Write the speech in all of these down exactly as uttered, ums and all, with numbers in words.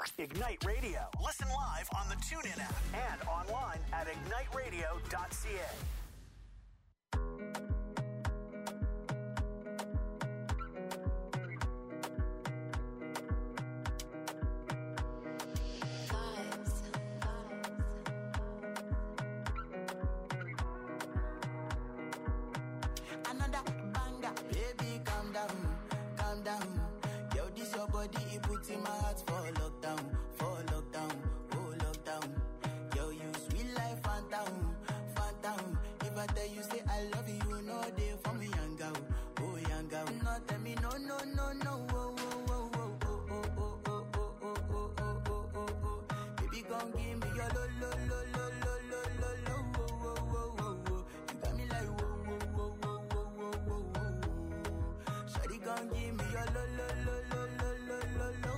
Ignite Radio. Listen live on the TuneIn app and online at ignite radio dot c a. In my heart for lockdown, for lockdown, oh lockdown. Yo, you sweet life, phantom, phantom. If I tell you say I love you, you know they for me, young girl, oh young girl. No tell me no, no, no, no, oh, oh, oh, oh, oh, oh, oh, oh, oh, oh, oh, oh, oh, oh. Baby, gon' give me your lo, lo, lo, lo, lo, lo, lo, lo, oh, oh, oh, oh, oh. You got me like whoa, whoa, whoa, whoa, whoa, whoa, whoa, whoa. Shawty gon' give me your lo, lo, lo, lo, lo, lo, lo, lo.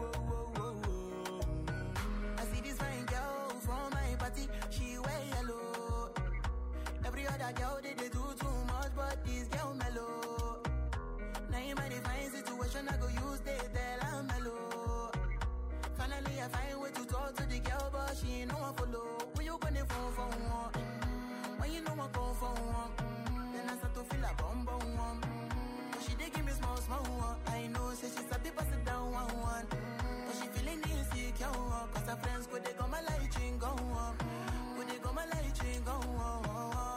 That girl did they do too much, but this girl mellow. Now in my divine situation, I go use they tell I'm mellow. Finally, I find way to talk to the girl, but she ain't no one follow. When you gonna phone for one? Mm-hmm. When you know I come for one? Mm-hmm. Then I start to feel a bum bum one. Mm-hmm. But she did give me small small one. I know, say she's a bit pass it down one one. Mm-hmm. But she feeling insecure, cause her friends could they come my light ring go on. Could they come my light ring go on.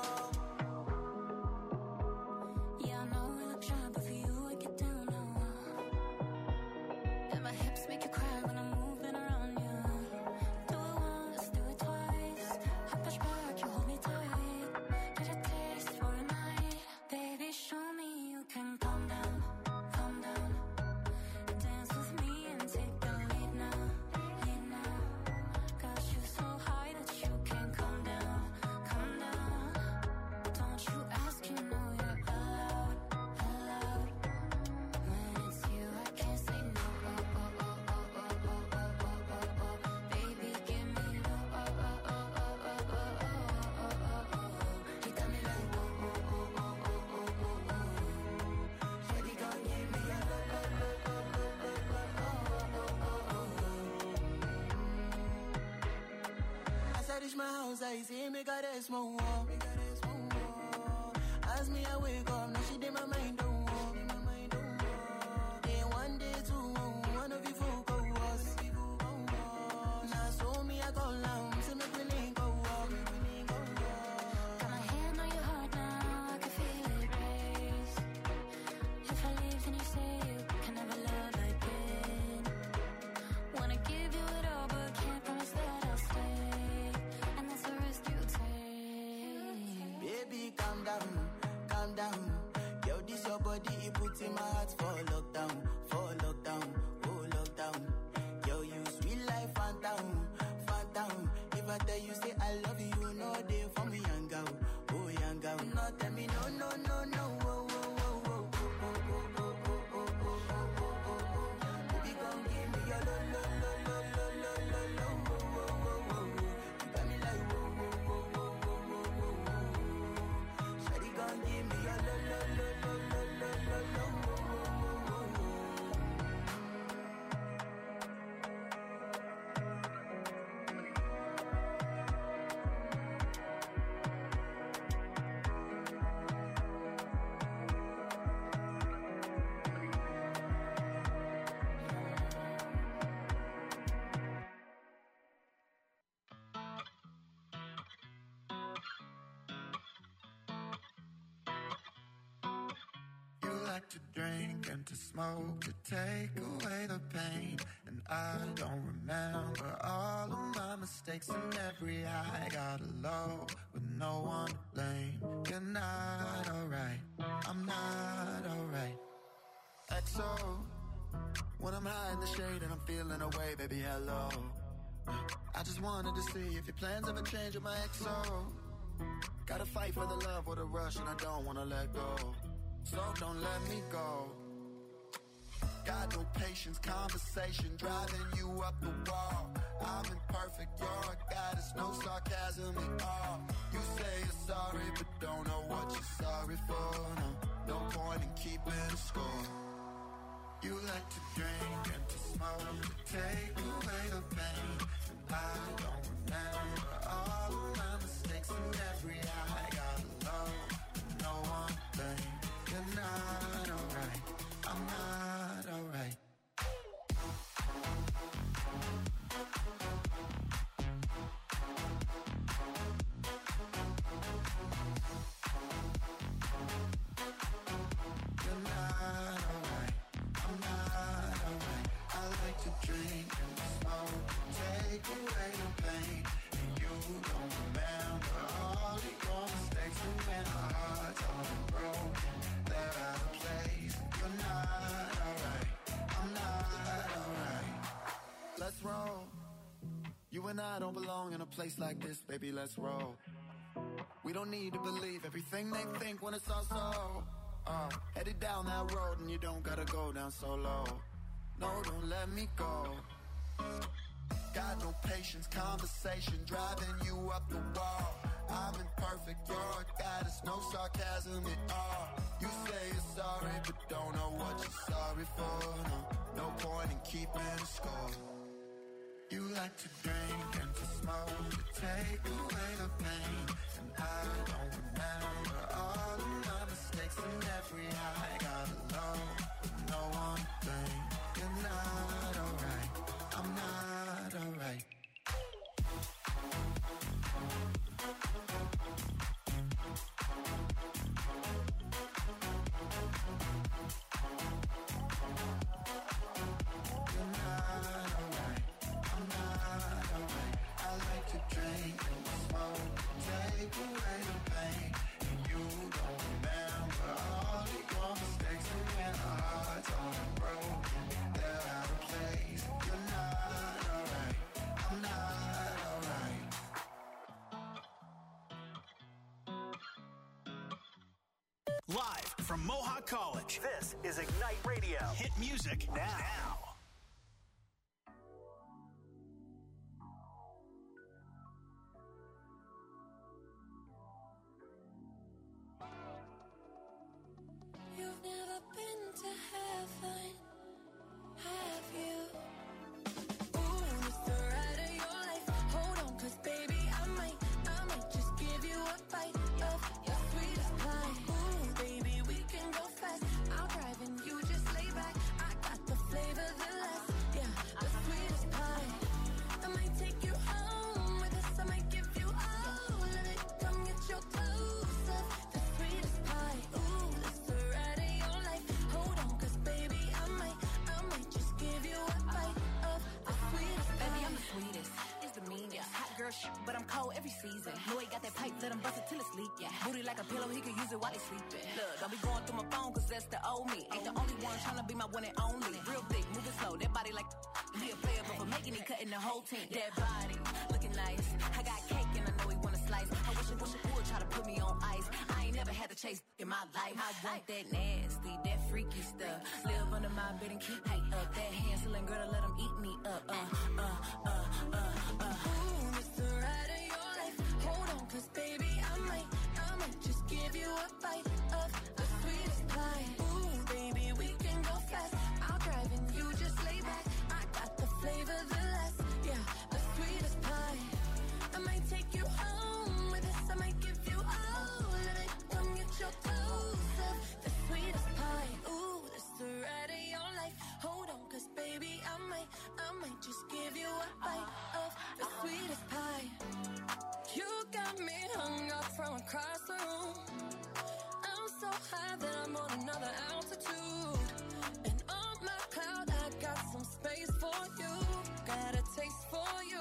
I say me got a small wall, me got a small wall. As me I wake up, now she did my mind don't walk, my mind don't walk. Day one, day two, one of you folk go was. Now so me I go down, so me willing go walk, me willing go walk. Got my hand on your heart now, I can feel it race. If I leave, then you say you can never love again. Wanna give you it all, but can't promise that I'll stay. Baby, calm down, calm down. Yo, this your body, it puts in my heart for lockdown, for lockdown, oh lockdown. Yo, you sweet life, phantom, phantom. If I tell you say I love you, you know they for me, young girl, oh young girl. No, tell me no, no, no, no, oh, oh, oh, oh, oh, oh, oh, oh, oh, oh, oh, oh, oh. Baby, gon' give me your lo, lo, lo, lo, lo, lo, lo, lo, oh, oh, oh, oh. You got me like whoa, whoa, whoa, whoa, whoa, whoa, whoa. Shawty gon' give me your lo, lo, lo, lo, lo, lo, lo, lo, oh, oh, oh, oh. To drink and to smoke to take away the pain. And I don't remember all of my mistakes, and every high got a low with no one to blame. You're not alright, I'm not alright. X O, when I'm high in the shade and I'm feeling away, baby, hello. I just wanted to see if your plans ever change with my X O. Gotta fight for the love with a rush, and I don't wanna let go. So don't let me go. Got no patience, conversation driving you up the wall. I'm imperfect, you're a goddess, no sarcasm at all. You say you're sorry, but don't know what you're sorry for. No, no point in keeping a score. You like to drink and to smoke to take away I don't remember all of my mistakes and every I got alone. No one thing, you're not alright. I'm not alright. You're not alright. I'm not alright. I like to drink and smoke, take away the pain, and you don't remember all of your mistakes. And when our hearts are broken, they're out of place. You're not alright. I'm not alright. Let's roll. You and I don't belong in a place like this, baby. Let's roll. We don't need to believe everything they think when it's all so. Uh, headed down that road and you don't gotta go down so low. No, don't let me go. Got no patience, conversation driving you up the wall. I'm imperfect, you're a goddess, no sarcasm at all. You say you're sorry, but don't know what you're sorry for. No, no point in keeping score. You like to drink and to smoke, to take away the pain, and I don't remember all of my mistakes and every I got alone. No one thing, you're not alright. I'm not alright. You're not alright. I'm not alright. I like to drink and smoke, take away the pain, and you don't remember all of your mistakes. And when our hearts are broken, they're out of place. You're not alright. I'm not alright. Live from Mohawk College, this is Ignite Radio. Hit music now. now. You've never been to heaven, have you? Ooh, it's the ride of your life. Hold on, cause baby, I might, I might just give you a bite of your sweetest pie. Ooh, baby, we can go fast. I'll drive and you just lay back. I got the flavor, the last, yeah, the sweetest pie. I might take you home with us. I might give you all of it. Come get your dose of the sweetest pie. Ooh, it's the ride of your life. Hold on, cause baby, I might, I might just give you a bite of the sweetest pie. Baby, I'm the sweetest. It's the meanest. Hot girl shit, but I'm cold every season. Know he got that pipe, let him bust it till it's leak. Yeah. Booty like a pillow, he can use it while he sleeping. Look, don't be going through my phone, cause that's the old me. Ain't the only one tryna be my one and only. Real thick, moving slow, that body like he a player, but for making it, cutting the whole team. That body, looking nice. I got cake and I know he wanna slice. I wish it, wish it would try to put me on ice. I ain't never had to chase in my life. I want that nasty, that freaky stuff. Live under my bed and keep me up. That Hansel and Gretel, let him eat me up. Uh, uh, uh, uh, uh. Ooh, it's the ride of your life. Hold on, cause baby, I might, I might just give you a bite of the sweetest pie. Ooh, baby, we can go fast. I'll drive and you just lay back. I got the flavor, the last, yeah, the sweetest pie. I might take you home with us. I might give you all of it. Come get your dose of the sweetest pie. Ooh, it's the ride of your life. Hold on, cause baby, I might, I might just give you a bite of the sweetest pie. You got me hung up from across the room. I'm so high that I'm on another altitude. And on my cloud, I got some space for you. Got a taste for you.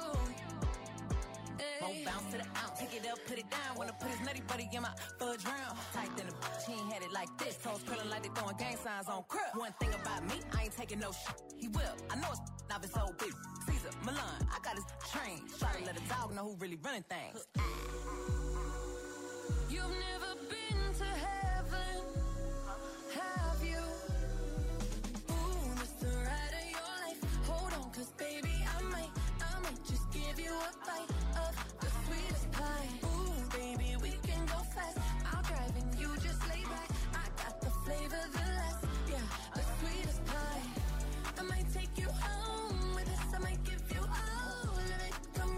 Won't bounce to the ounce, take it up, put it down. Wanna put his nutty buddy in my fudge round. Tight than a bitch, he ain't had it like this. Toes curling like they throwing gang signs on crib. One thing about me, I ain't taking no shit. He will, I know it's not his old bitch. Caesar, Milan, I got his train. Try to let a dog know who really running things. You've never been to heaven, have you? Ooh, this the ride of your life. Hold on, cause baby, I might, I might just give you a bite of the sweetest pie. Ooh, baby, we can go fast. I'll drive and you just lay back. I got the flavor, the last, yeah, the sweetest pie. I might take you home with us. I might give you all of it. Come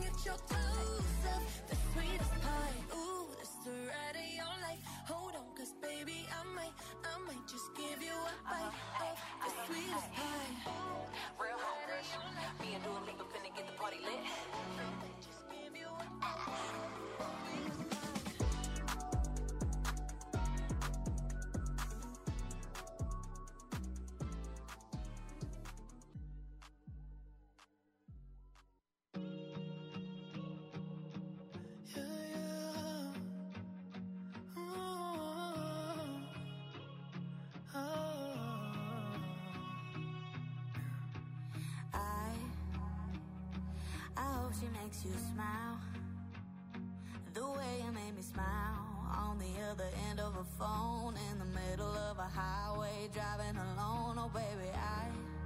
she makes you smile. The way you made me smile. On the other end of a phone, in the middle of a highway, driving alone. Oh baby, I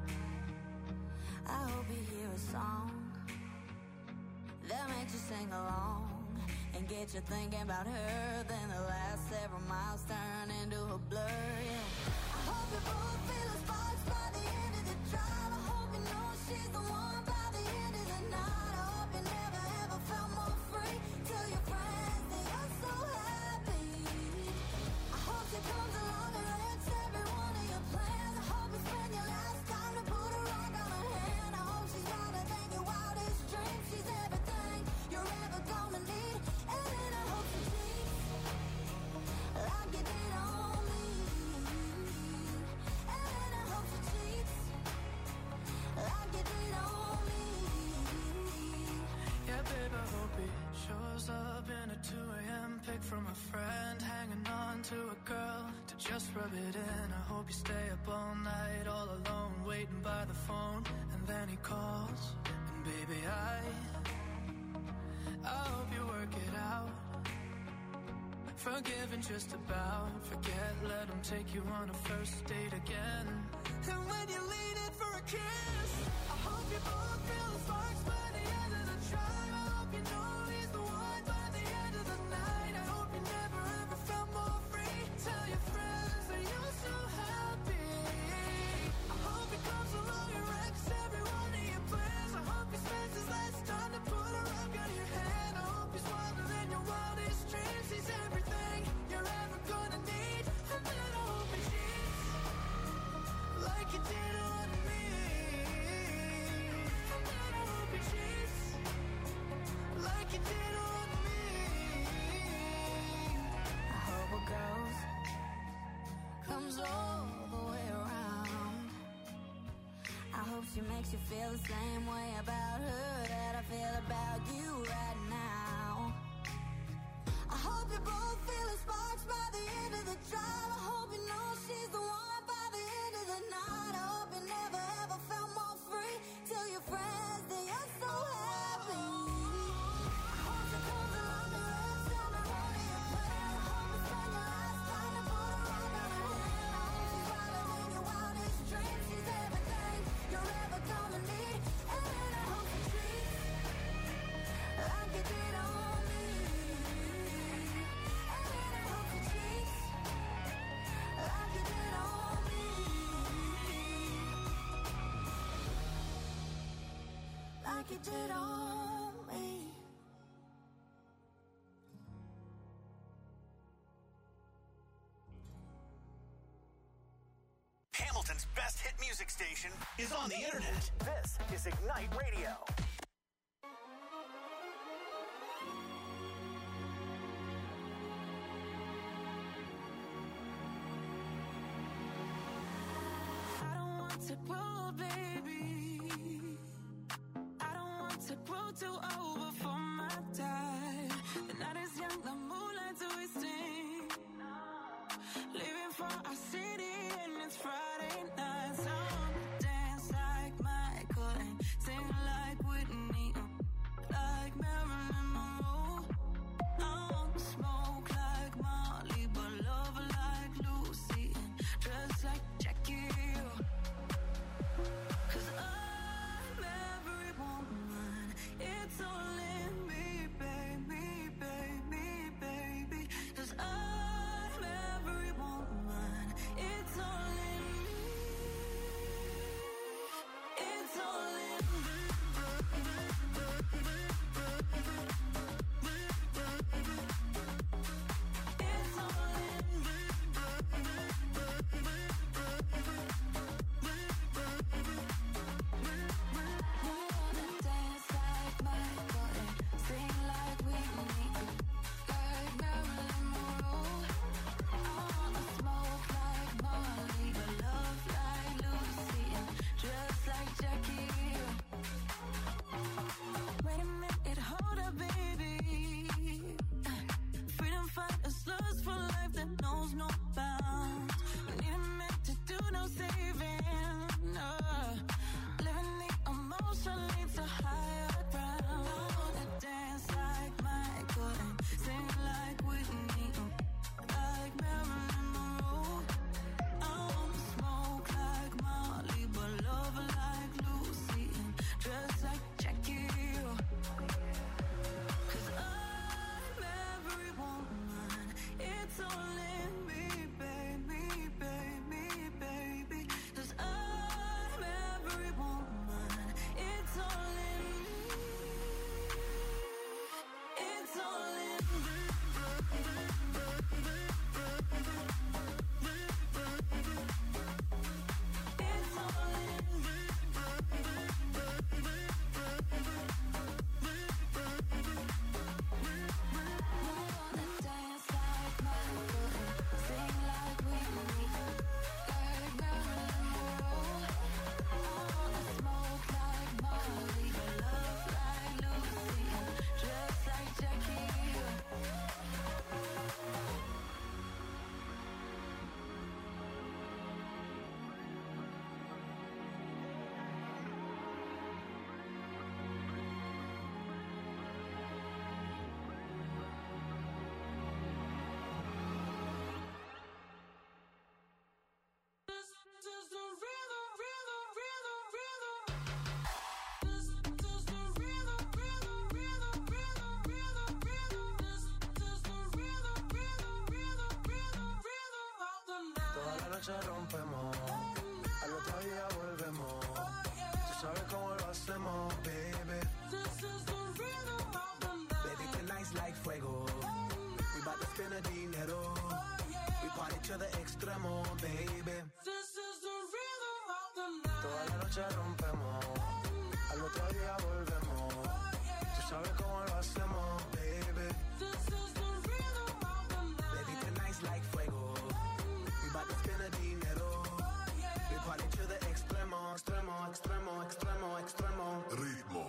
I hope you hear a song that makes you sing along and get you thinking about her. Then the last several miles turn into a blur. Yeah. I hope you both feel the sparks by the end of the drive. I hope you know she's the one by the end of the night. I hope you never ever felt more free. Tell your friends that you're so happy. I hope she comes along and wrecks every one of your plans. I hope you spend your last time to put a rock on her hand. I hope she's wilder than your wildest dreams. She's everything you're ever gonna need. And then I hope she cheats like you did on me. And then I hope she cheats like you did on me. Yeah, babe, I hope he shows up in a two a.m. pic from a friend, hanging on to a girl to just rub it in. I hope you stay up all night, all alone, waiting by the phone, and then he calls, and baby, I I hope you work it out. Forgiving just about, forget, let him take you on a first date again. And when you lean in for a kiss, I hope you both feel the sparks by the end of the drive. I hope you know he's the one by the end of the night. I hope you never ever felt more free. Tell your friends that you're so happy. I hope he comes along and wrecks every one of your plans. I hope he spends his last time to put a rock on your hand. I hope he's wilder than your wildest dreams. He's everything you're ever gonna need. And then I hope he cheats like you did on me. And then I hope he cheats like you did on me. I hope it goes, comes all the way around. I hope she makes you feel the same way about her that I feel about you right now. I hope you both feel the sparks by the end of the drive. I hope you know she's the one by the end of the night. I hope you never ever felt more free. Tell your friends that you're so happy. I hope she comes along and wrecks every one of your plans. I hope you spend your last time to put a rock on her hand. I hope she's wilder than your wildest dreams. She's everything you're ever gonna need. And then I hope she treats like you did on me. And then I hope she treats like you did on me. Like you did on me. Hamilton's best hit music station is on the internet. This is Ignite Radio. I don't want to grow, baby. I don't want to grow too old before my time. The night is young, the moonlight twisting. Living for our city and it's Friday night. So I wanna dance like Michael and sing like Whitney, like Marilyn Monroe. I wanna smoke like Molly, but love like Lucy and dress like Jackie. 'Cause I'm every woman. It's all in me, baby, baby, baby. 'Cause I'm every woman. It's all in me. noche rompemos, al otro día volvemos. Tú sabes cómo lo hacemos, baby. This is the rhythm of the night. Baby, tonight's like fuego. We bout to spend a dinero. We party to the extremo, baby. This is the rhythm of the night. Toda la noche rompemos, al otro día volvemos. Tú sabes cómo lo hacemos, baby. This is the rhythm of the night. Baby, tonight's like fuego. We bout to spend a dinero. We party to the extremo, extremo, extremo, extremo, extremo. Ritmo.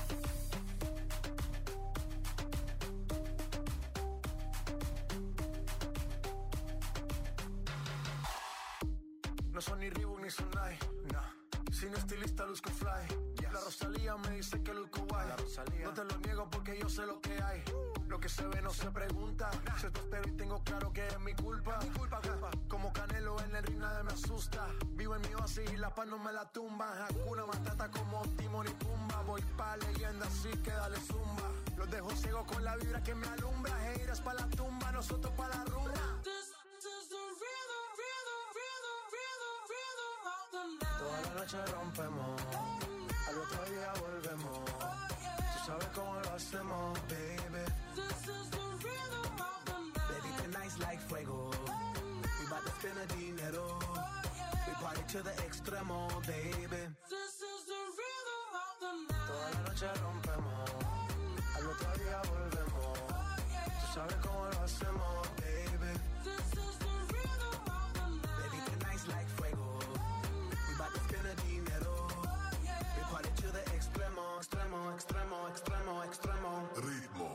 No son ni Reebok ni Sonai, nah. Sin estilista luzco fly, yes. La Rosalía me dice que luzco guay. No te lo niego porque yo sé lo que hay. Lo que se ve no se pregunta. Nah. Se te espero y tengo claro que es mi culpa. Mi culpa, culpa. Como Canelo en el ring nadie me asusta. Vivo en mi oasis y la paz no me la tumba. Hakuna Matata como Timon y Pumba. Voy pa' leyenda así que dale zumba. Los dejo ciego con la vibra que me alumbra. Heiras pa' la tumba, nosotros pa' la rumba. This is the rhythm, rhythm, rhythm, rhythm, rhythm of the night. Toda la noche rompemos, al otro día volvemos. Tú sabes cómo lo hacemos, baby. This is the rhythm of the night. Baby, tonight's like fuego. We bout to spend a dinero. We party to the extremo, baby. This is the rhythm of the night. Toda la noche rompemos, al otro día volvemos. Tú sabes cómo lo hacemos, baby. This is the rhythm of the night. Baby, tonight's like fuego. We bout to spend a dinero. We party to the extremo, extremo, extremo, extremo, extremo. Ritmo.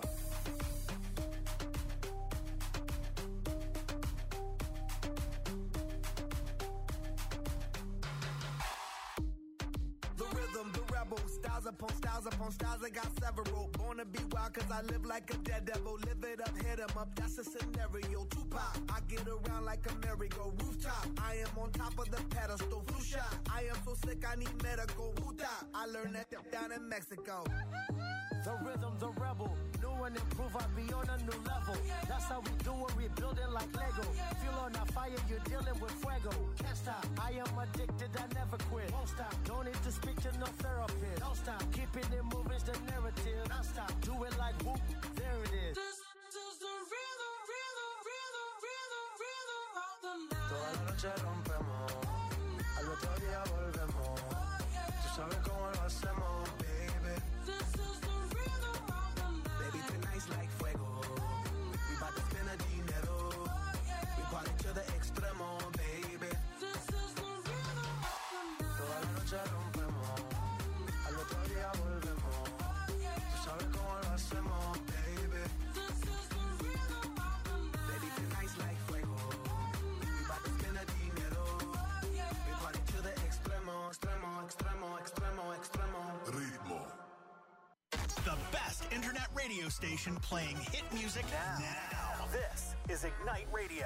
The rhythm, the rebel, styles upon styles upon styles, I got several. Born to be wild cause I live like a dead devil. Live it up, hit 'em up, that's a scenario. Tupac, I get around like a merry-go. Rooftop, I am on top of the pedestal. Flu shot, I am so sick I need medical. Wuta, I learned that down in Mexico. The rhythm, the rebel, new and improve, I be on a new level. That's how we do it, we build it like Lego. Feel on a fire, you're dealing with fuego. Can't stop, I am addicted, I never quit. Won't stop, don't need to speak to no therapist. Don't stop, keeping it moving's the narrative. Don't stop, do it like whoop, there it is. This is the rhythm, rhythm, rhythm, rhythm, rhythm of the night. Toda la noche rompemos, al otro día volvemos. Tú sabes cómo lo hacemos, baby. This is the rhythm of the night. Baby, tonight's like fuego. We bout to spend a dinero. We party to the extremo, baby. This is the rhythm of the night. Toda la noche rompemos, al otro día volvemos. Tú sabes cómo lo hacemos, baby. This is the rhythm of the night. Baby, tonight's like fuego. We bout to spend a dinero. We party to the extremo, extremo, extremo, extremo, extremo. Ritmo. The best internet radio station playing hit music now. now. This is Ignite Radio.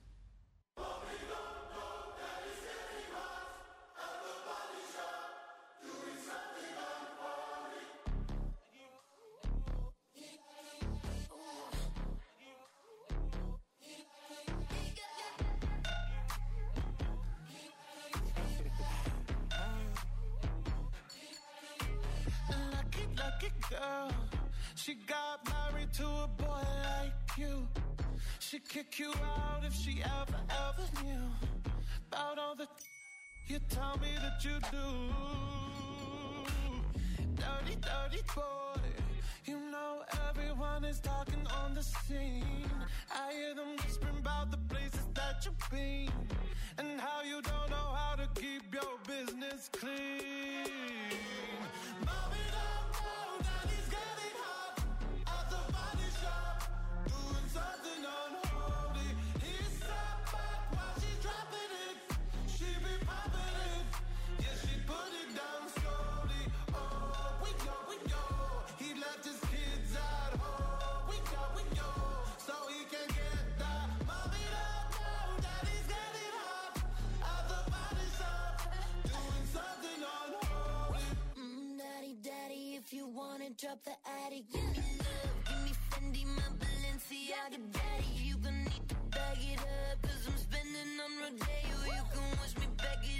Lucky, lucky girl. She got married to a boy like you. She'd kick you out if she ever, ever knew about all the you tell me that you do. Dirty, dirty boy. You know everyone is talking on the scene. I hear them whispering about the places that you've been and how you don't know how to keep your business clean. Mommy don't know that he's getting hot at the body shop, doing something unholy. He sat back while she's dropping it. She be popping it, yeah, she put it down slowly. Oh, we know, we know. He left his kids at home. We know, we know. So he can get that. Mommy don't know that he's getting hot at the body shop, doing something unholy. Mm, daddy, daddy, if you wanna drop the attic, give me love, give me Fendi, my Balenciaga, daddy. You gon' need to bag it up, cause I'm spending on Rodeo. You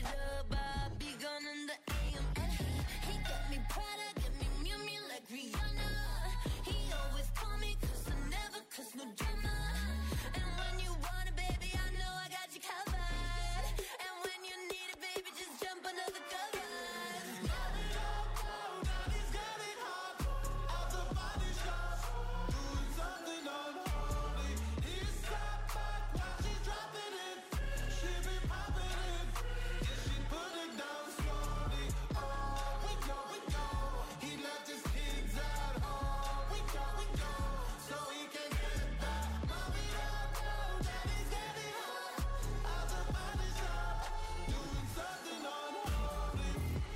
it up, I'll be gone in the A M. And he, he got me Prada, got me Miu Miu like Rihanna. He always call me cause I never cause no drama. And when you want it, baby, I know I got you covered. And when you need it, baby, just jump under the covers. Got it all down, now he's got it hot. Out the body shop, doing something unholy. He's sat back while she's dropping it. She be popping it, yeah, she put it down slowly. Oh, we go, we go. He left his kids at home. We go, we go, so he can get back. Mommy don't know that he's getting hot. Out the body shop, doing something unholy.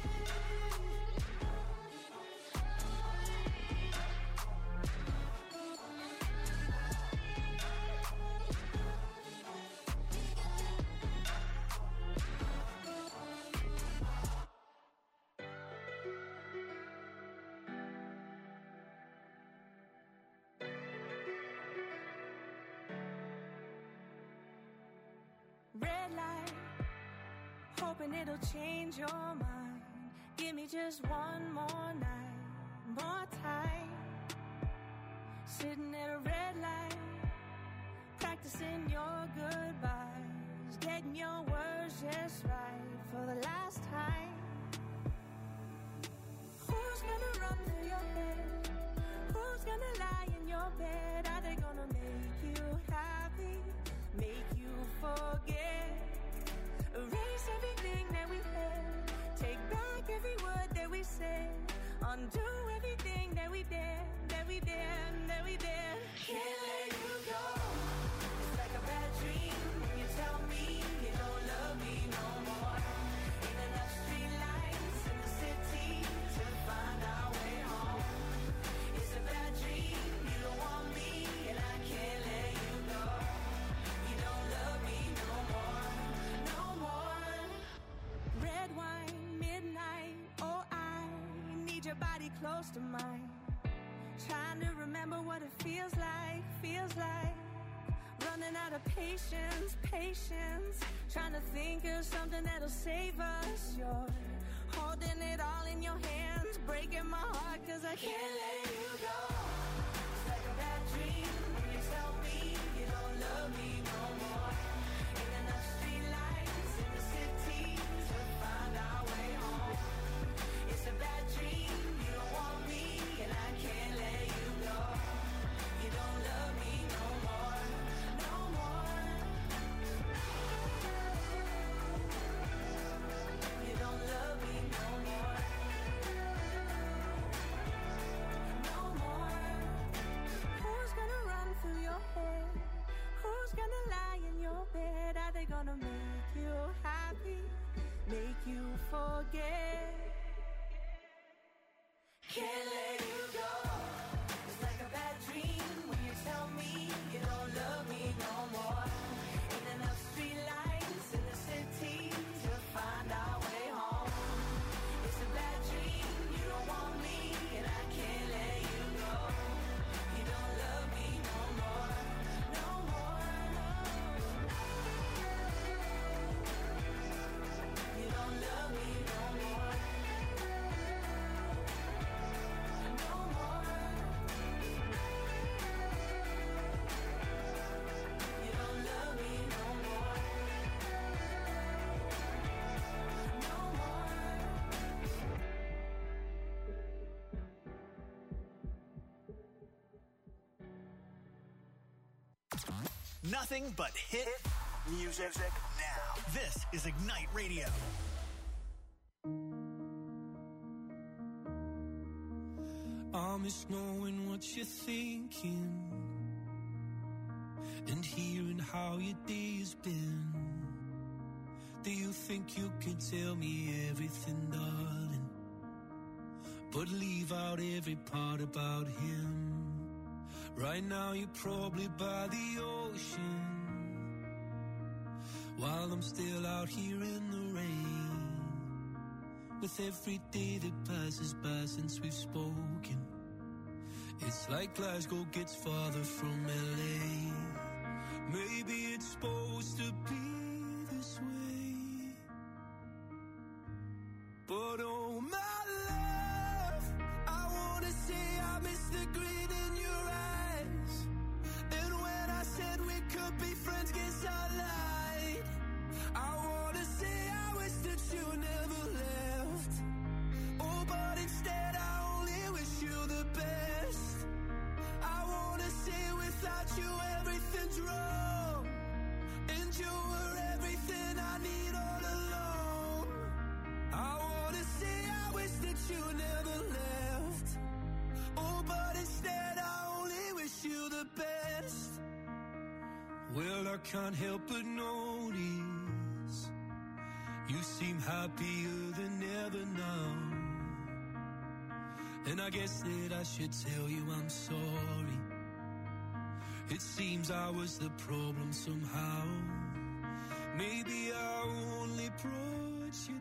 Red light, hoping it'll change your mind. Give me just one more night, more time. Sitting at a red light, practicing your goodbyes, getting your words just right for the last time. Who's gonna run through your head? Who's gonna lie in your bed? Are they gonna make you happy? Make you forget? Erase everything that we had. Take back every word that we said. Undo everything that we did, that we did, that we did. Can't let you go. It's like a bad dream when you tell me you don't love me no more. Ain't enough street lights in the city to find our way home. It's a bad dream, you don't want me, and I can't let you go. You don't love me no more, no more. Red wine, midnight, oh I need your body close to mine. Trying to remember what it feels like, feels like. Running out of patience, patience. Trying to think of something that'll save us. You're holding it all in your hands, breaking my heart cause I can't let you go. It's like a bad dream when you tell me you don't love me no more. Ain't enough street lights in the city to find our way home. It's a bad dream, you don't want me, and I can't let you go. You don't love me no more, no more. You don't love me no more, no more. Who's gonna run through your head? Who's gonna lie in your bed? Are they gonna make you happy? Make you forget? Can't let you go. It's like a bad dream when you tell me you don't love me no more. Ain't enough street lights in the city to find our way home. It's a bad dream, you don't want me, and I can't let you go. You don't love me no more, no more. You don't love me no more. No more. You don't love me no more. No more. Nothing but hit music now. This is Ignite Radio. I miss knowing what you're thinking and hearing how your day's been. Do you think you can tell me everything, darling, but leave out every part about him? Right now you're probably by the ocean, while I'm still out here in the rain. With every day that passes by since we've spoken, it's like Glasgow gets farther from L A. Maybe it's supposed to be this way. I can't help but notice you seem happier than ever now. And I guess that I should tell you I'm sorry. It seems I was the problem somehow. Maybe I only brought you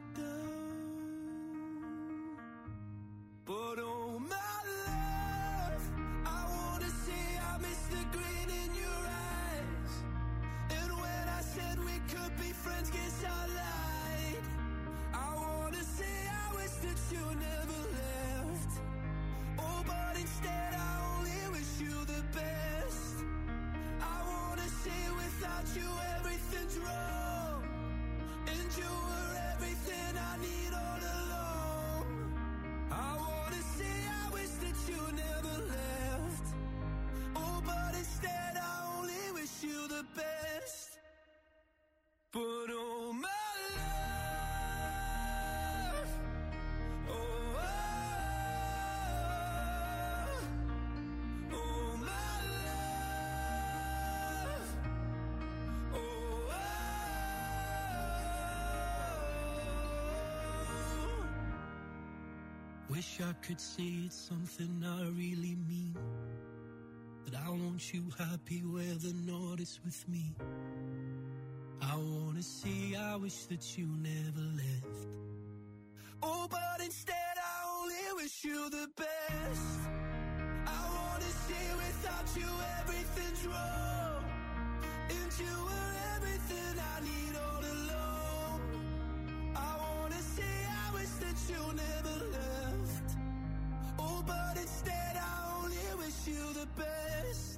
down. But oh my love, I wanna say I miss the grin in your eyes. And when I said we could be friends, guess I lied. I wanna say I wish that you never left. Oh, but instead I only wish you the best. I wanna say without you everything's wrong, and you were everything I need all along. I wanna say I wish that you never left. Oh, but instead I only wish you the best. But oh my love, oh, oh, oh my love, oh, oh. Wish I could say it's something I really mean, that I want you happy where the north is with me. I wanna say I wish that you never left. Oh, but instead I only wish you the best. I wanna say without you everything's wrong, and you were everything I need all along. I wanna say I wish that you never left. Oh, but instead I only wish you the best.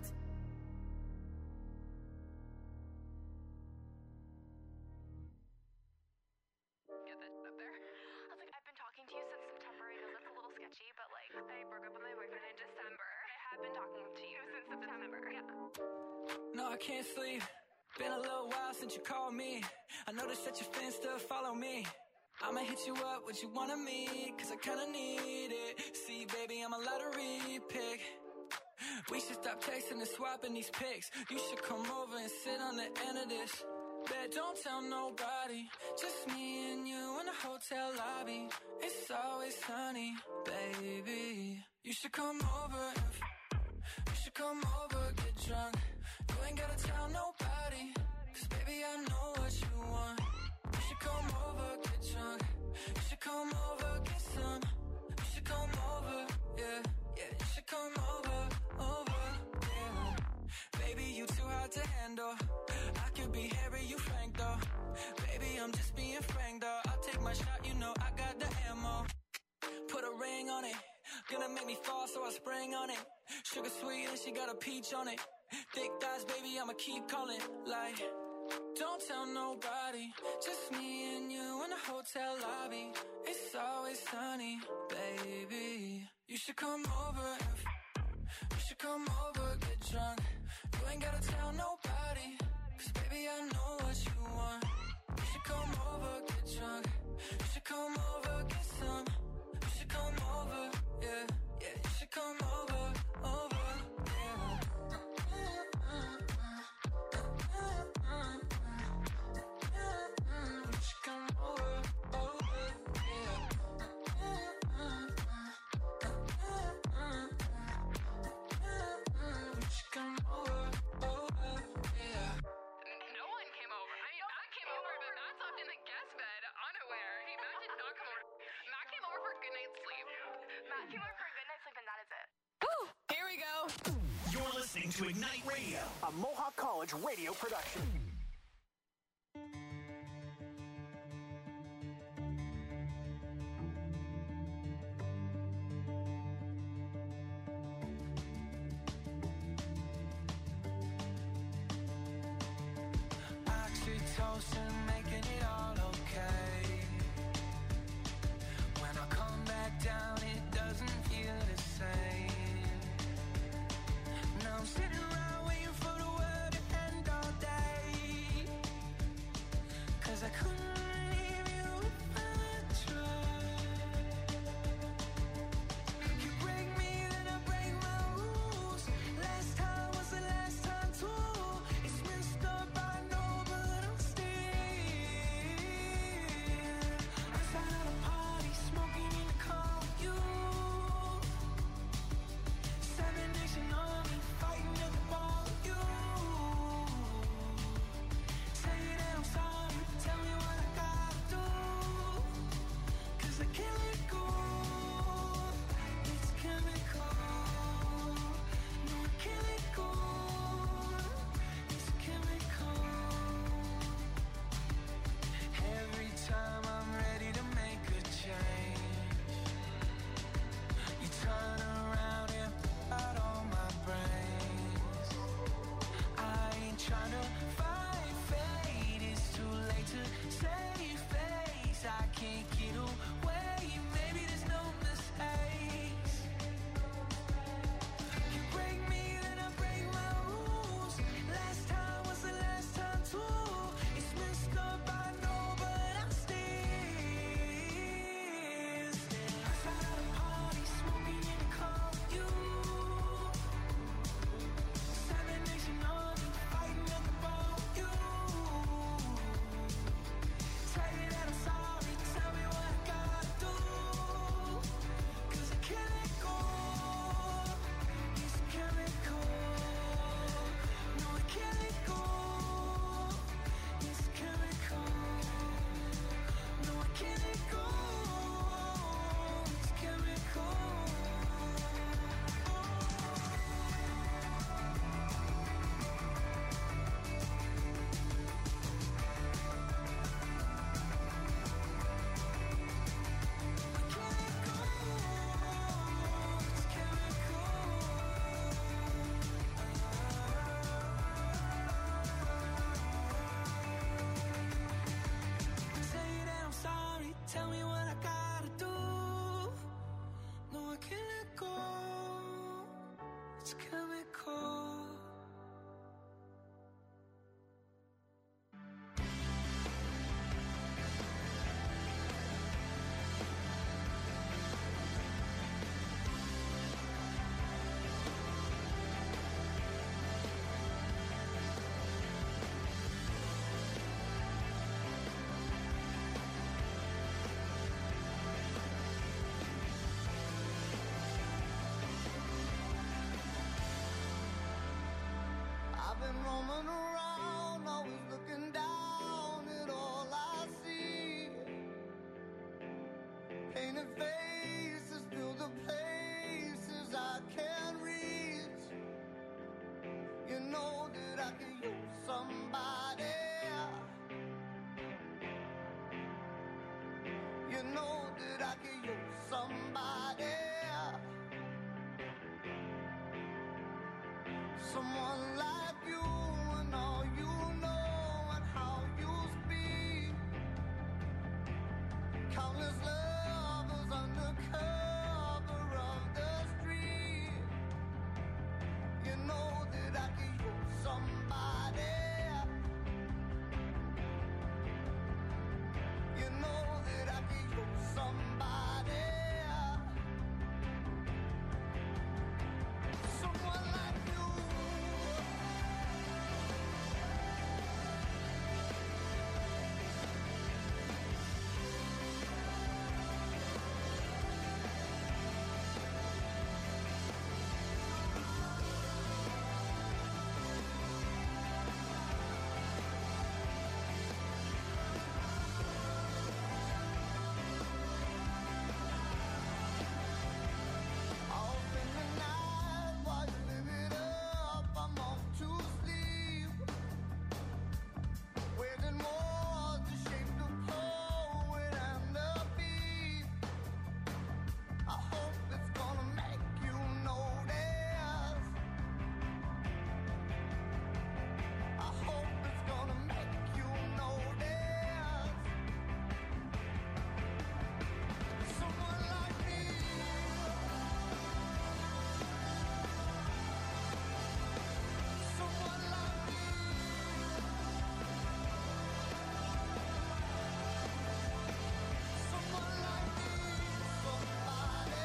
Get this up there. I was like, I've been talking to you since September. I know that's a little sketchy, but like, I broke up with my boyfriend in December. I have been talking to you since September. Yeah. No, I can't sleep. Been a little while since you called me. I noticed that your fans still follow me. I'ma hit you up, what you wanna meet, cause I kinda need it. See, baby, I'm a lottery pick. We should stop texting and swapping these pics. You should come over and sit on the end of this. Bet don't tell nobody, just me and you in the hotel lobby. It's always sunny, baby. You should come over if, you should come over, get drunk. You ain't gotta tell nobody, cause baby I know what you want. You should come over, get drunk. You should come over, get some. You should come over, yeah, yeah. You should come over, over, yeah. Baby, you too hard to handle. I could be Harry, you Frank though. Baby, I'm just being frank though. I'll take my shot, you know I got the ammo. Put a ring on it, gonna make me fall, so I spring on it. Sugar sweet and she got a peach on it. Thick thighs, baby, I'ma keep calling. Like, don't tell nobody, just me and you in the hotel lobby. It's always sunny, baby. You should come over if, you should come over, get drunk. You ain't gotta tell nobody, cause baby I know what you want. You should come over, get drunk. You should come over, get some. You should come over, yeah, yeah. You should come over, over, yeah. You should come over, over, yeah. You should come over, over, yeah. No one came over. I mean, Matt came over, but Matt slept in the guest bed, unaware. He, Matt did not come over. Matt came over for a good night's sleep. Matt came over for a good night's sleep, and that is it. Woo! Here we go. You're listening to Ignite Radio, a Mohawk College radio production. Oxytocin, making it all okay. When I come back down, it doesn't feel the same. Now I'm sitting around waiting for the word to end all day. roaming around, always looking down at all I see. Painted faces fill the places I can't reach. You know that I could use somebody. You know that I could use somebody. Someone like you and all you know and how you speak. Countless lovers under cover of the street. You know that I could use somebody. You know that I could use somebody. Someone like you. I'll spend the night while you live it up. I'm off to sleep, waging war to shape the poet and the beat. I hope it's gonna make you notice. I hope it's gonna make you notice. Someone like me. Someone like me. Someone like me. Somebody.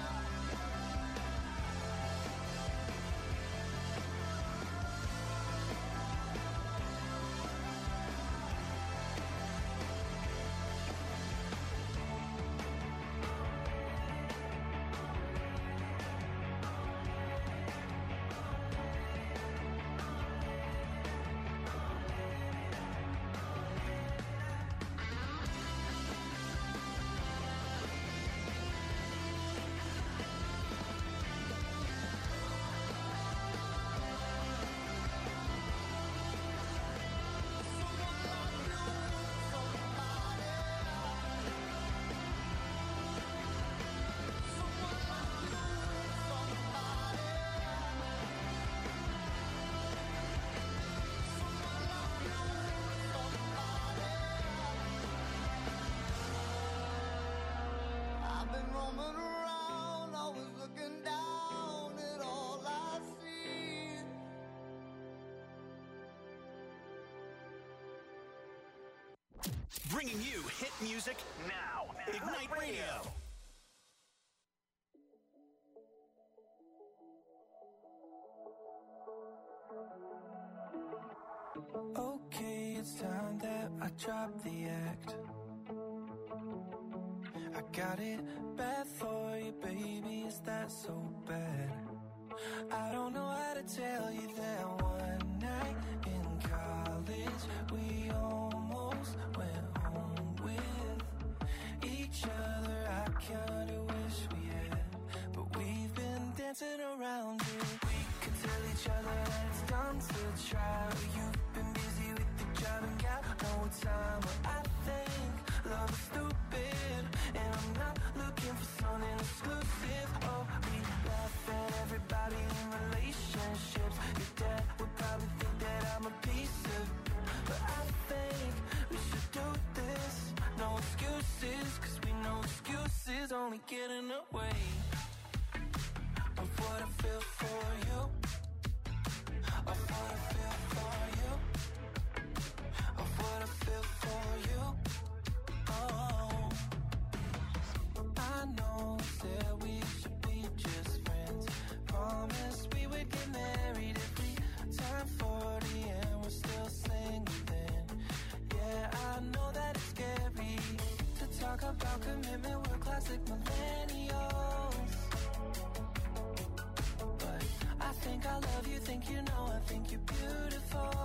I've been roaming around, always looking down at all I see. Bringing you hit music now. Ignite Radio. Okay, it's time that I drop the act. I got it bad for you, baby, is that so bad? I don't know how to tell you that one night in college we almost went home with each other. I kinda wish we had, but we've been dancing around it. We could tell each other that it's dumb to try, but you've been busy with the job and got no time. But I think love is stupid, and I'm not looking for something exclusive. Oh, we laugh at everybody in relationships. Your dad would probably think that I'm a piece of, but I think we should do this. No excuses, cause we know excuses only get in the way of what I feel for you, of what I feel for you, of what I feel for you. Oh, I know that we should be just friends. Promised we would get married if we turn forty and we're still single then. Yeah, I know that it's scary to talk about commitment. We're classic millennials, but I think I love you, think you know, I think you're beautiful.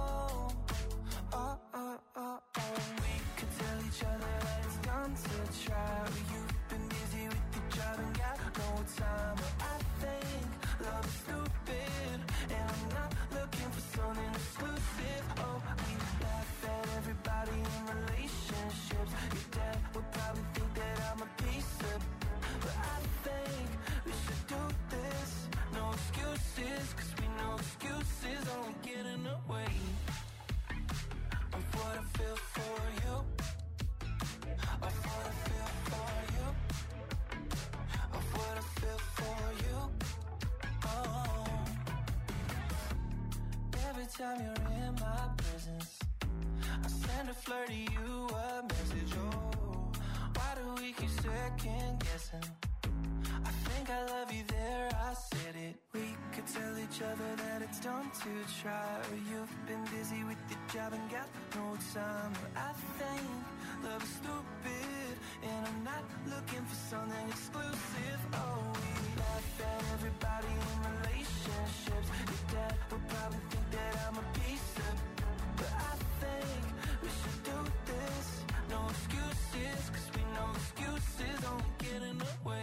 time you're in my presence, I send a flirt to you a message. Oh, why do we keep second guessing? I think I love you there, I said it. We could tell each other that it's dumb to try, or you've been busy with your job and got no time. But I think love is stupid, and I'm not looking for something exclusive. Oh, we laugh at everybody in relationships. Your dad would probably think that I'm a piece of, but I think we should do this. No excuses, cause we know excuses only get in the way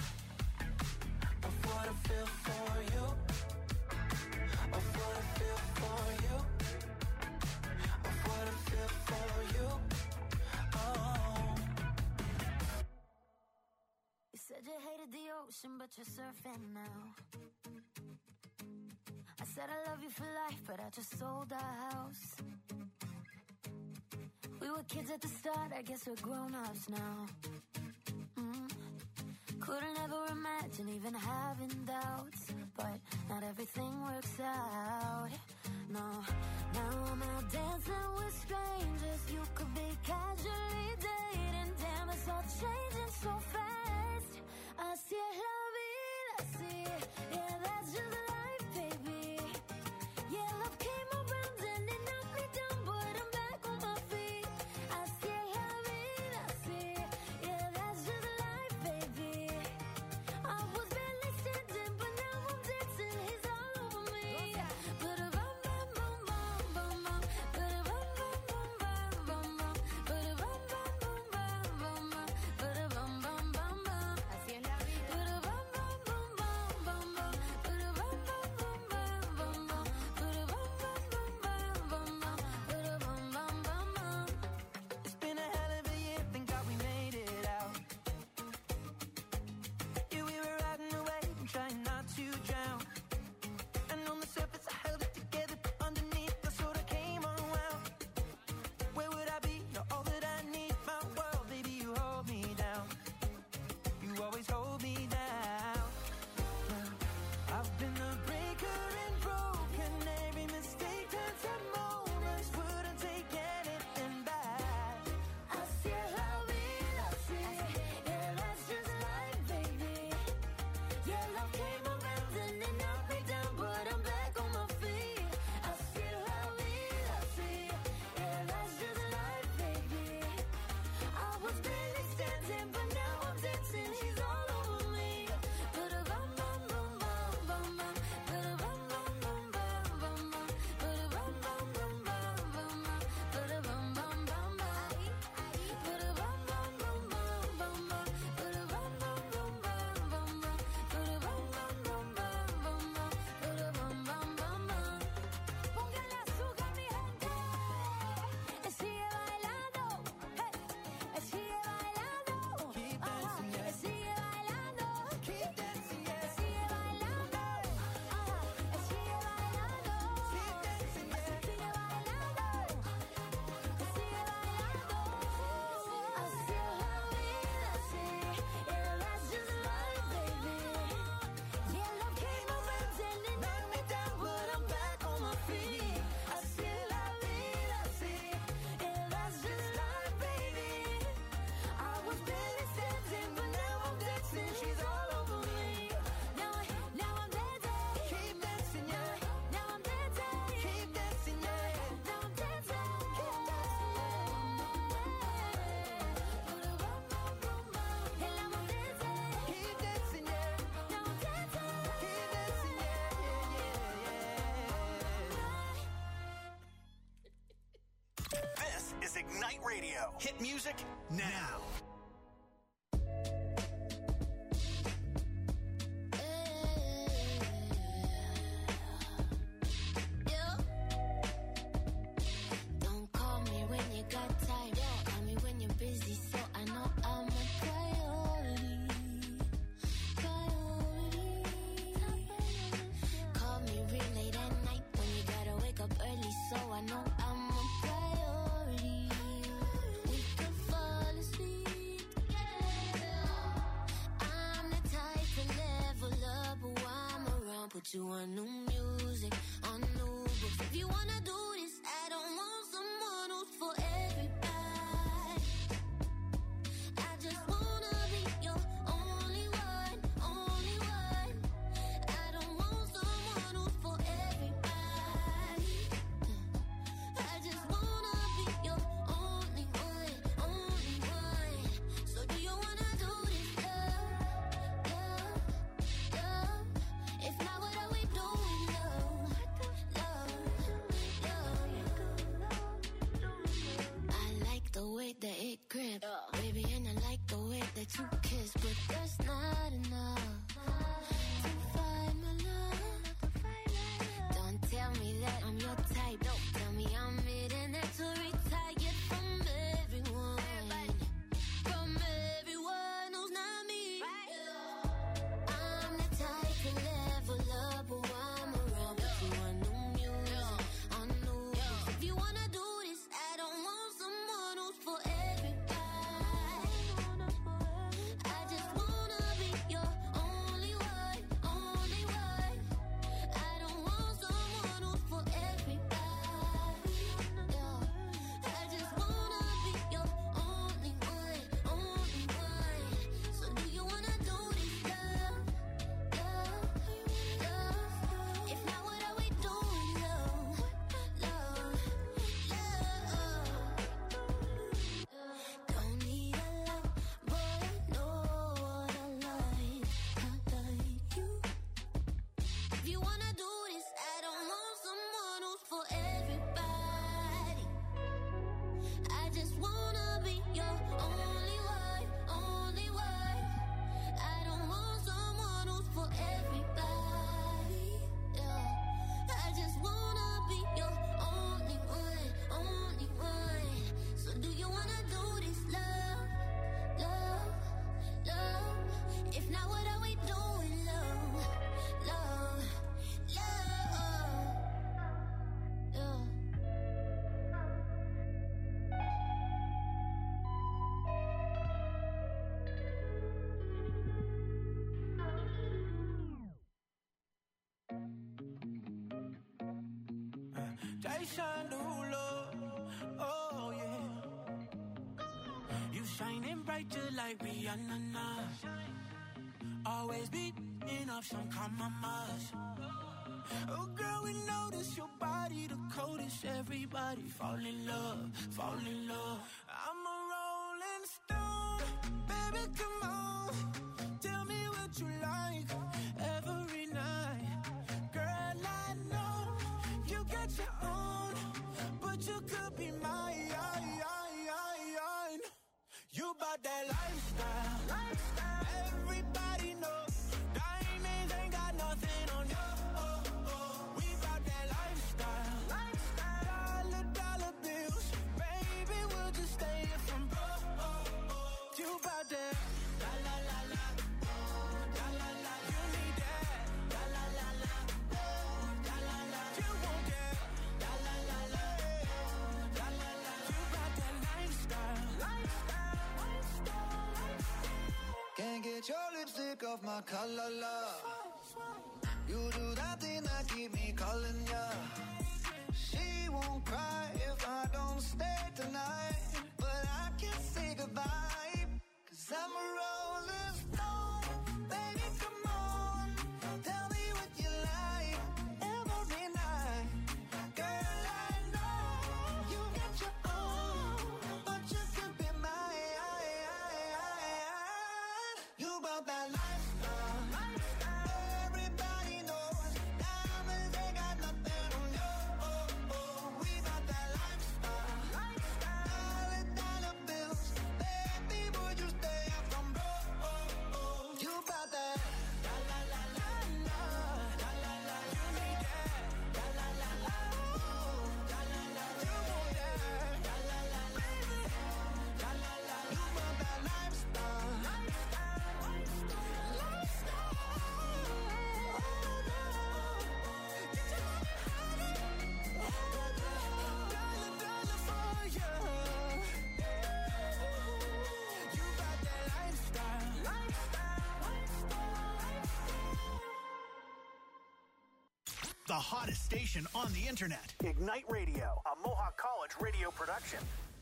of what I feel for you, of what I feel for you, of what I feel for you. Oh. You said you hated the ocean, but you're surfing now. I said I love you for life, but I just sold our house. We were kids at the start, I guess we're grown-ups now. Mm. Couldn't ever imagine even having doubts, but not everything works out. No, now I'm out dancing with strangers. You could be casually dating. Damn, it's all changing so fast. Así es la vida, así. Yeah, that's just life, baby. Yeah, love came around and it knocked me down, but I'm back on my feet. Así es la vida, así. Yeah, that's just life, baby. I was barely standing, but now I'm dancing. He's all over me. Ba-da-bum, bum, bum, bum, bum, bum. Ba-da-bum, bum, bum, bum, bum, bum. Ba-da-bum, bum, bum, bum, bum, bum. Ba-da-bum, bum, bum, bum. Así es la vida. Ba-da-bum, bum, bum, bum, bum, bum. Ba-da-bum, bum, bum, bum, bum, bum. Ba-da-bum, bum, bum, bum, bum, bum. Ba-da-bum, bum, bum, bum. It's been a hell of a year, thank God we made it out. Yeah, we were riding away and trying not to drown. And on the surface I held it together, but underneath I sort of came unwound. Where would I be? You're all that I need, my world, baby, you hold me down. You always hold me down. Yeah. I've been a breaker and broken. Every mistake turns to moments. Wouldn't take anything back. Así es la vida, así. Yeah, that's just life, baby. Yeah, love came around and it knocked me down, but I'm back on my feet. Así es la vida, así. Yeah, that's just life, baby. I was barely standing, but now I'm dancing. She's all over me. Ba-da-bum, bum, bum, bum, bum, bum. Ba-da-bum, bum, bum, bum, bum, bum. Ba-da-bum, bum, bum, bum, bum, bum. Ba-da-bum, bum, bum, bum. Ba-da-bum, bum, bum, bum, bum, bum. Ba-da-bum, bum, bum, bum, bum, bum. Ba-da-bum, bum, bum, bum, bum, bum. Ba-da-bum, bum, bum, bum. Póngale azúcar, mi gente. Sigue bailando. Hey. Sigue bailando. Keep Ajá. dancing, yeah. Sigue bailando. Keep dancing, yeah. Sigue bailando. Ajá. Sigue bailando. Keep dancing, yeah. Sigue bailando. Sigue bailando. Así es la vida, así. Yeah, that's just life, baby. Yeah, love came around and it knocked me down, but I'm back on my feet. Así es la vida, así. Yeah, that's just life, baby. I was barely standing, but now I'm dancing. She's all over me. Now, I, now I'm dancing. Keep dancing, yeah. Now I'm dancing. Keep dancing, yeah. Now I'm dancing. Keep dancing. Ba-da-bum, bum, bum, bum. And now I'm dancing. Keep dancing, yeah. Now I'm dancing. Keep dancing, yeah, yeah, yeah, yeah. This is Ignite Radio. Hit music now. Don't call me when you got time. Call me when you're busy, so I know I'm a priority. Priority. Call me real late at night when you gotta wake up early, so I know I'm a priority. We could fall asleep. I'm the type to level up while I'm around. Put you on new music, on new books. If you wanna light shine through, Lord. Oh, yeah. You shining bright just like Rihanna. Nah. Always beating up some compromise. Oh, girl, we notice your body the coldest. Everybody fall in love, fall in love. I'm a rolling stone. Baby, come on. Tell me what you like every night. Girl, I know you got your own, but you could be mine. You bout that lifestyle, lifestyle. Everybody knows diamonds ain't got nothing on you. Oh, oh. We bout that lifestyle, lifestyle. Dollar, dollar bills, baby, we'll just stay here from broke. Oh, oh. You bout that, la la la la, la la la. You need that, la la la la, la la la. You want that, la la la la, la la la. You bout that lifestyle, lifestyle. Can't get your lipstick off my collar, love. You do that thing that keep me calling ya. She won't cry if I don't stay tonight, but I can't say goodbye, cause I'm a rolling stone. Baby, come on, tell me what you like every night. Girl, I know you got your own, but you could be mine. You about that lifestyle, lifestyle. Everybody knows diamonds ain't got nothing on you. Oh, oh. We about that lifestyle, lifestyle. Dollar, dollar bills, baby, would you stay up from broke? Oh, oh. You about that, la la la la la, la la la. You need that, la la la la, la la la. You want that, la la la la, la la la. You about that lifestyle, lifestyle. The hottest station on the internet. Ignite Radio, a Mohawk College radio production.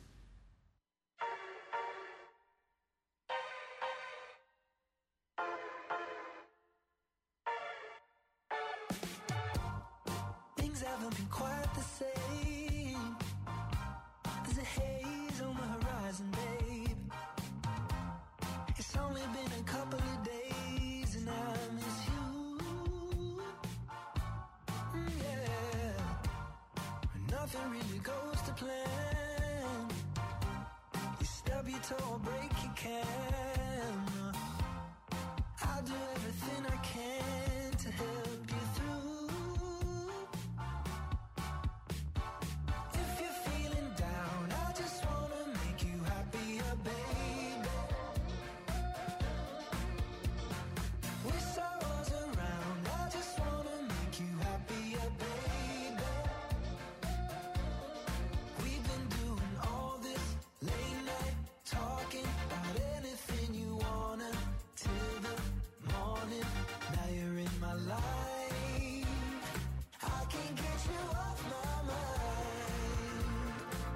Things haven't been quite the same. There's a haze on the horizon, babe. It's only been a couple of days and I miss you. Mm, yeah. Nothing really goes to plan. You stub your toe or break your can. I'll do everything I can to help you through. If you're feeling down, I just wanna make you happier, baby. Wish I was around, I just wanna make you happier, baby. We've been doing all this late night talking about anything you wanna till the morning. Now you're in my life, I can't get you off my mind.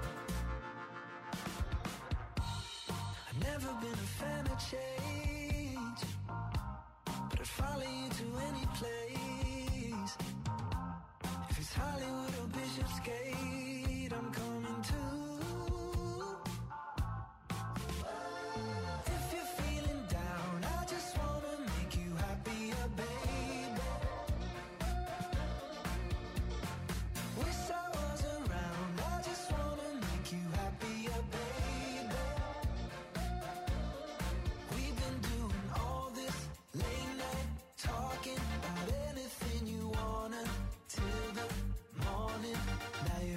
I've never been a fan of change, but I'd follow you to any place. If it's Hollywood or Bishopsgate, I'm coming too. If you're feeling down, I just wanna make you happier, baby. Wish I was around, I just wanna make you happier, baby. We've been doing all this late night talking about anything you wanna till the morning. Now you're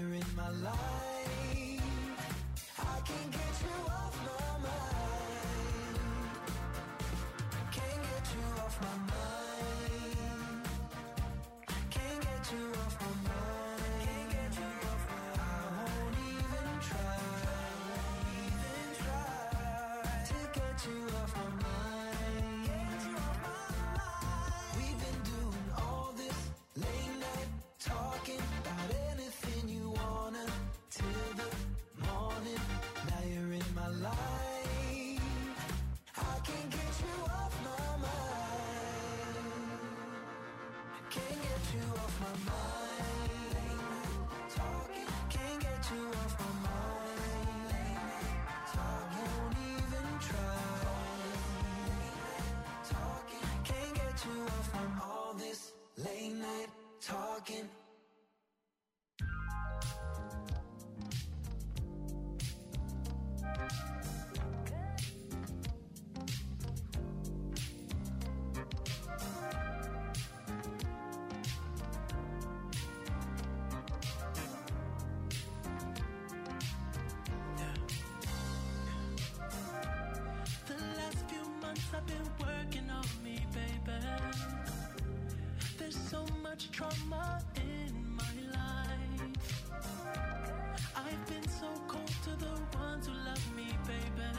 mind. Talking, can't get you off my mind. Talking, won't even try. Talking, can't get you off from all this late night talking. I've been working on me, baby. There's so much trauma in my life. I've been so cold to the ones who love me, baby.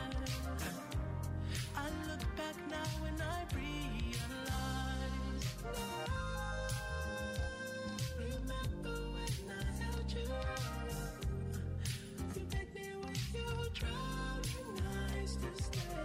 I look back now and I realize. Remember when I held you? You make me with your drowning eyes to stay.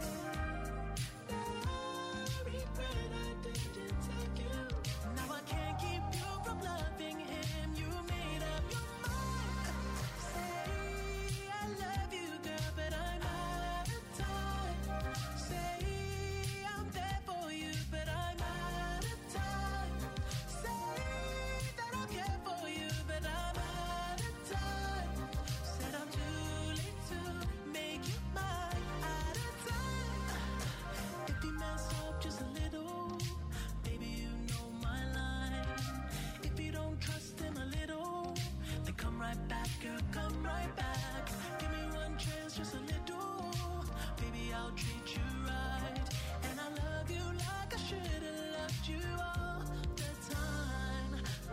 Now I can't keep you from loving him. You made up your mind. Say I love you, girl, but I'm out of time. Say I'm there for you, but I'm out of time. Say that I care for you, but I'm out of time. Said I'm too late to make you mine. Out of time. If you mess up just a little, baby, you know my line. If you don't trust him a little, then come right back, girl, come right back. Give me one chance, just a little. Baby, I'll treat you right. And I love you like I should have loved you all the time.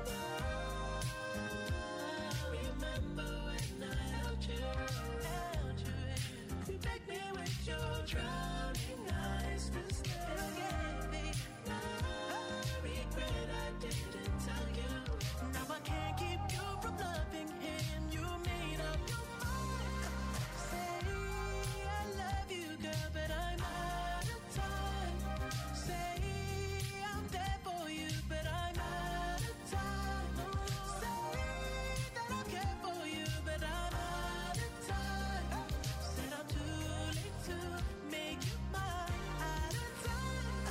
Now, remember when I held you, held you. You begged me with your drowning eyes to stay again, baby. Regret I didn't tell you. Now I can't keep you from loving him. You made up your mind. Say I love you, girl, but I'm out of time. Say I'm there for you, but I'm out of time. Say that I care for you, but I'm out of time. Said I'm too late to make you mine. Out of time.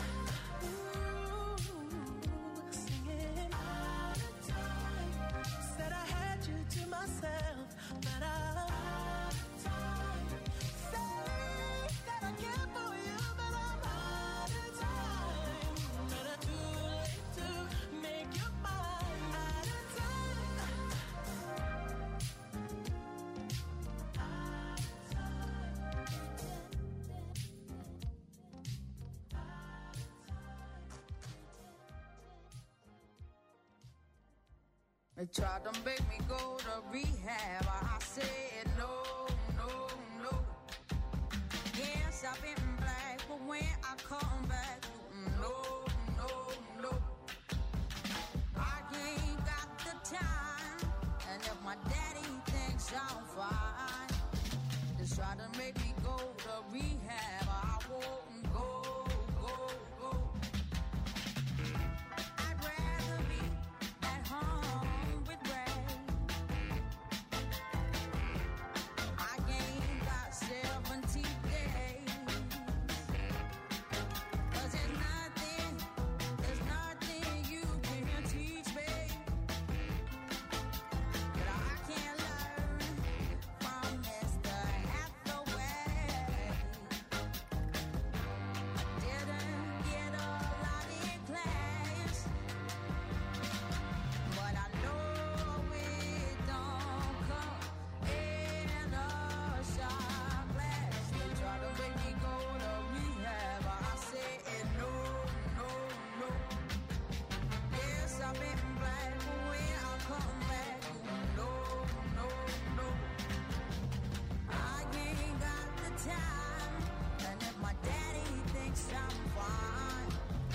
Singing out of time. Said I had you to myself, but I'm out of time. Say that I care for you, but I'm out of time. But I'm too late to make you mine. Out of time. They tried to make me go to rehab. I said no, no, no. Yes, I've been black, but when I come back, no, no, no. I ain't got the time, and if my daddy thinks I'm fine, they tried to make me go to rehab.